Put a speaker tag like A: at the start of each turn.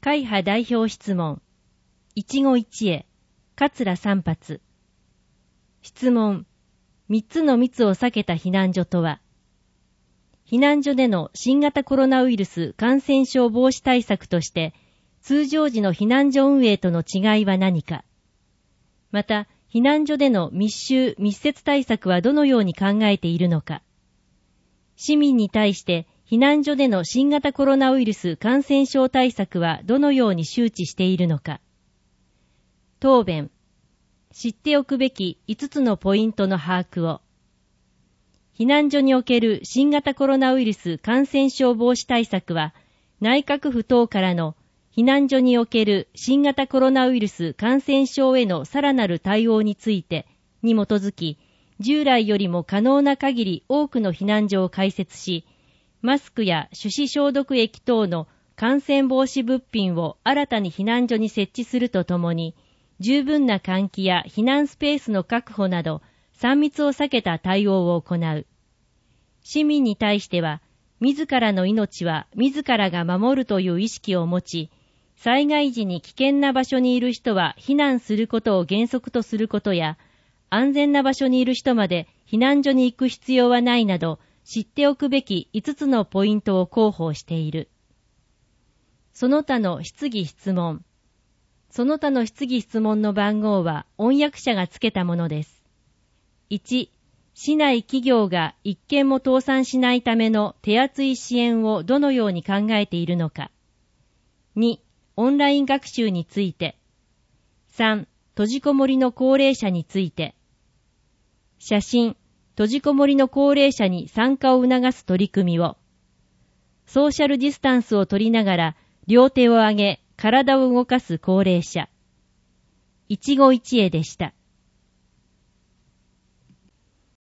A: 会派代表質問。一期一会、桂三発。質問。3つの密を避けた避難所とは。避難所での新型コロナウイルス感染症防止対策として、通常時の避難所運営との違いは何か。また、避難所での密集・密接対策はどのように考えているのか。市民に対して避難所での新型コロナウイルス感染症対策はどのように周知しているのか。答弁。知っておくべき5つのポイントの把握を。避難所における新型コロナウイルス感染症防止対策は、内閣府等からの避難所における新型コロナウイルス感染症へのさらなる対応についてに基づき、従来よりも可能な限り多くの避難所を開設し、マスクや手指消毒液等の感染防止物品を新たに避難所に設置するとともに、十分な換気や避難スペースの確保など、3密を避けた対応を行う。市民に対しては、自らの命は自らが守るという意識を持ち、災害時に危険な場所にいる人は避難することを原則とすることや、安全な場所にいる人まで避難所に行く必要はないなど、知っておくべき5つのポイントを広報している。その他の質疑質問。その他の質疑質問の番号は音訳者がつけたものです。1、市内企業が一件も倒産しないための手厚い支援をどのように考えているのか。2、オンライン学習について。3、閉じこもりの高齢者について。写真、閉じこもりの高齢者に参加を促す取り組みを。ソーシャルディスタンスを取りながら両手を上げ体を動かす高齢者。一期一会でした。